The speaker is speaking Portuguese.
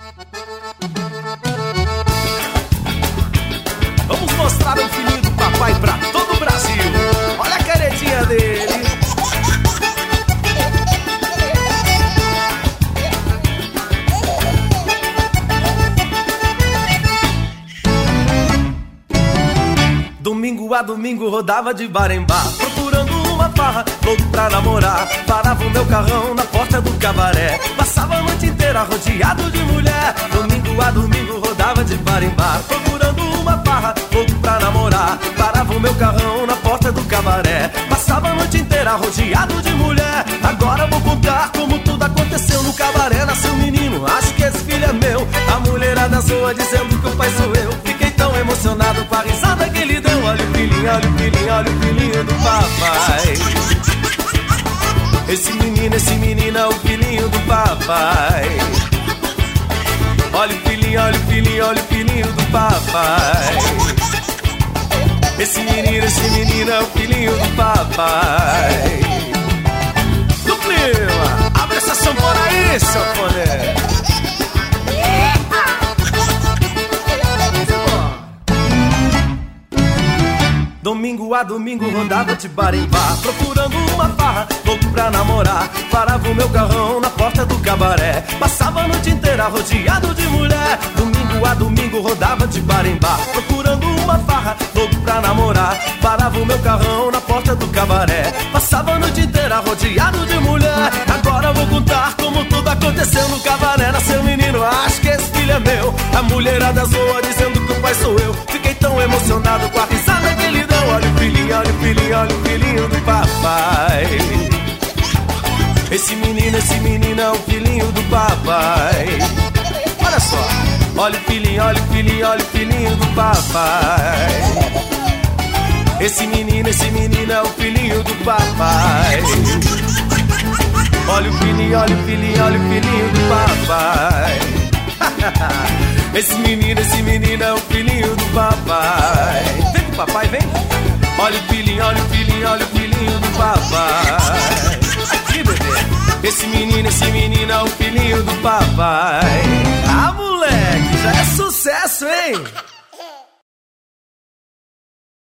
Vamos mostrar o filhinho do papai pra todo o Brasil. Olha a caretinha dele. Domingo a domingo rodava de bar em bar, procurando uma farra, louco pra namorar. Parava o meu carrão na porta do cabaré, passava a noite inteira rodeado de mulher. Domingo a domingo rodava de bar em bar, procurando uma farra, louco pra namorar. Parava o meu carrão na porta do cabaré, passava a noite inteira rodeado de mulher. Agora vou contar como tudo aconteceu no cabaré. Nasceu um menino, acho que esse filho é meu. A mulherada zoa dizendo que o pai sou eu. Fiquei tão emocionado com a risada que ele deu. Olha o filhinho, olha o filhinho, olha o filhinho do papai. Esse menino é o filhinho do papai. Olha o filhinho, olha o filhinho, olha o filhinho do papai. Esse menino é o filhinho do papai. Do clima, abre essa sanfona aí, sanfoneiro. Domingo a domingo rodava de bar em bar, procurando uma farra, louco pra namorar. Parava o meu carrão na porta do cabaré, passava a noite inteira rodeado de mulher. Domingo a domingo rodava de bar em bar, procurando uma farra, louco pra namorar. Parava o meu carrão na porta do cabaré, passava a noite inteira rodeado de mulher. Agora vou contar como tudo aconteceu no cabaré. Nasceu menino, acho que esse filho é meu. A mulherada zoa dizendo que o pai sou eu. Fiquei tão emocionado com a risada que ele deu. Olha o filhinho, olha o filhinho, olha o filhinho do papai. Esse menino é o filhinho do papai. Olha só, olha o filhinho, olha o filhinho, olha o filhinho do papai. Esse menino é o filhinho do papai. Olha o filhinho, olha o filhinho, olha o filhinho do papai. Esse menino é o filhinho do papai. Vem com o papai, vem. Olha o filhinho, olha o filhinho, olha o filhinho do papai. Aqui, bebê. Esse menino é o filhinho do papai. Ah, moleque, já é sucesso, hein?